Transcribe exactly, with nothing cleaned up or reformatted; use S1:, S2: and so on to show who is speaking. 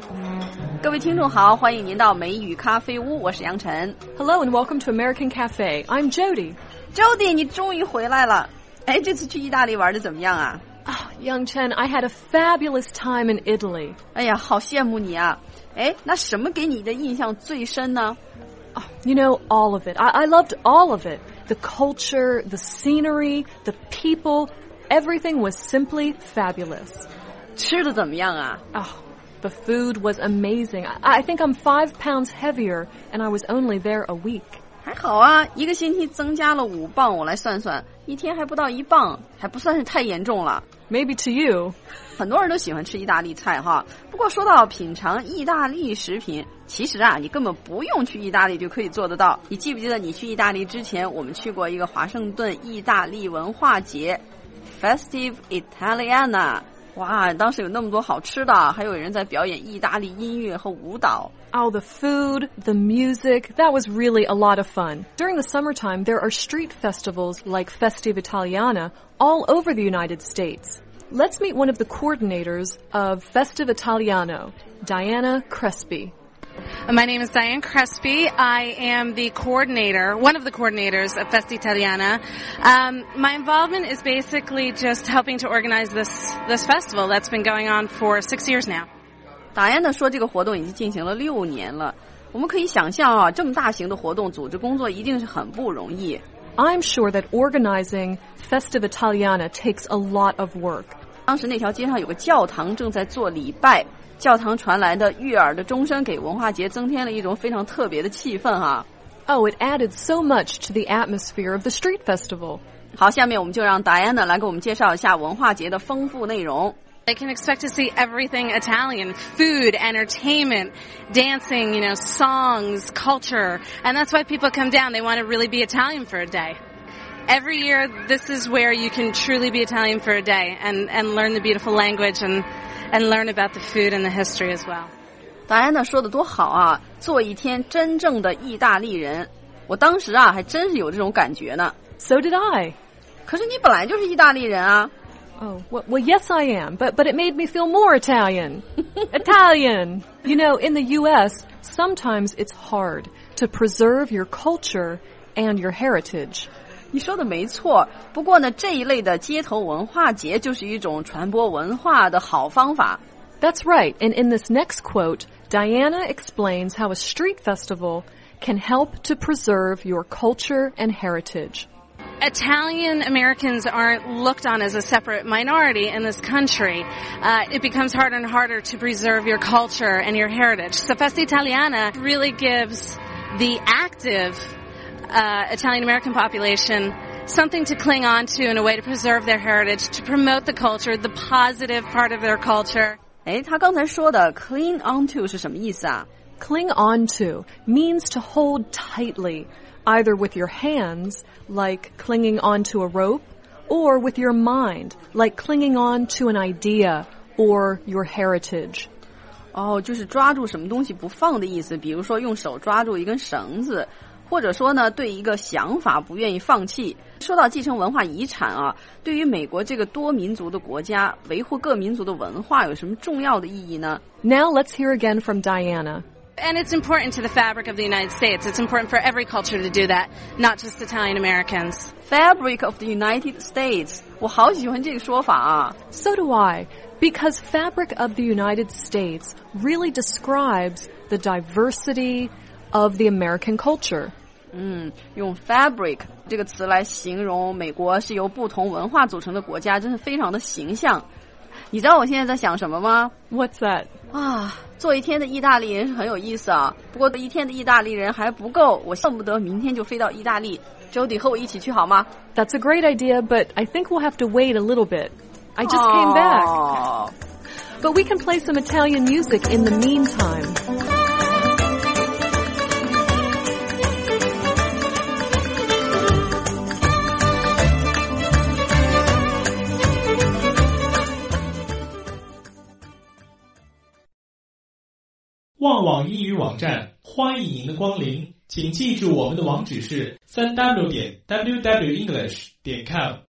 S1: 各位听众好，欢迎您到美语咖啡屋，我是杨晨。
S2: Hello and welcome to American Cafe. I'm Jody.
S1: Jody, 你终于回来了。哎，这次去意大利玩的怎么样啊？
S2: Oh, Young Chen, I had a fabulous time in Italy.
S1: 哎呀，好羡慕你啊。哎，那什么给你的印象最深呢？
S2: Oh, you know, all of it. I, I loved all of it. The culture, the scenery, the people, everything was simply fabulous.
S1: 吃的怎么样啊？
S2: Oh, the food was amazing. I, I think I'm five pounds heavier, and I was only there a week.
S1: 还好啊，一个星期增加了五磅，我来算算，一天还不到一磅，还不算是太严重了。
S2: Maybe to you.
S1: 很多人都喜欢吃意大利菜哈，不过说到品尝意大利食品，其实啊，你根本不用去意大利就可以做得到。你记不记得你去意大利之前，我们去过一个华盛顿意大利文化节 Festive Italiana。 哇，当时有那么多好吃的，还有人在表演意大利音乐和舞蹈。
S2: Oh, the food, the music, that was really a lot of fun. During the summertime, there are street festivals like Festive Italiana all over the United States. Let's meet one of the coordinators of Festive Italiano, Diana Crespi.
S3: My name is Diane Crespi. I am the coordinator, one of the coordinators of Festa Italiana. Um, my involvement is basically just helping to organize this this festival that's been going on for six years now.
S1: 达安呢说，这个活动已经进行了六年了。我们可以想象啊，这么大型的活动，组织工作一定是很不容易。
S2: I'm sure that organizing Festive Italiana takes a lot of work.
S1: 当时那条街上有个教堂正在做礼拜。 教堂传来的悦耳的钟声给文化节增添了一种非常特别的气氛哈。
S2: Oh, it added so much to the atmosphere of the street festival.
S1: 好，下面我们就让 Diana 来给我们介绍一下文化节的丰富内容。
S3: They can expect to see everything Italian, food, entertainment, dancing, you know, songs, culture. And that's why people come down. They want to really be Italian for a day. Every year, this is where you can truly be Italian for a day and, and learn the beautiful language and and learn about the food and the history as well.
S1: 达安呢说的多好啊，做一天真正的意大利人。我当时啊还真是有这种感觉呢。
S2: So did I.
S1: 可是你本来就是意大利人啊。
S2: Oh, well, well, yes I am, but but it made me feel more Italian. Italian! You know, in the U S, sometimes it's hard to preserve your culture and your heritage.
S1: 你说的没错，不过呢，这一类的街头文化节就是一种传播文化的好方法。
S2: That's right, and in this next quote, Diana explains how a street festival can help to preserve your culture and heritage.
S3: Italian Americans aren't looked on as a separate minority in this country. Uh, it becomes harder and harder to preserve your culture and your heritage. So Festa Italiana really gives the active Uh, Italian American population something to cling on to in a way to preserve their heritage, to promote the culture, the positive part of their culture.
S1: 哎，他刚才说的 cling onto 是什么意思啊？
S2: Cling onto means to hold tightly, either with your hands, like clinging onto a rope, or with your mind, like clinging on to an idea or your heritage.
S1: 哦，就是抓住什么东西不放的意思，比如说用手抓住一根绳子。 或者说呢，对一个想法不愿意放弃。说到继承文化遗产啊，对于美国这个多民族的国家，维护各民族的文化有什么重要的意义呢？
S2: Now let's hear again from Diana.
S3: And it's important to the fabric of the United States. It's important for every culture to do that, not just Italian Americans.
S1: Fabric of the United States， 我好喜欢这个说法啊。
S2: So do I, because fabric of the United States really describes the diversity of the American culture.
S1: 嗯，用 fabric 这个词来形容美国是由不同文化组成的国家，真是非常的形象。你知道我现在在想什么吗？
S2: What's that?
S1: 啊，做一天的意大利人是很有意思啊。不过一天的意大利人还不够，我恨不得明天就飞到意大利。Jody 和我一起去好吗？
S2: That's a great idea, but I think we'll have to wait a little bit. I just came back.
S1: Oh.
S2: But we can play some Italian music in the meantime.
S4: 旺网英语网站欢迎您的光临，请记住我们的网址是 三 w 点 w w english 点 com。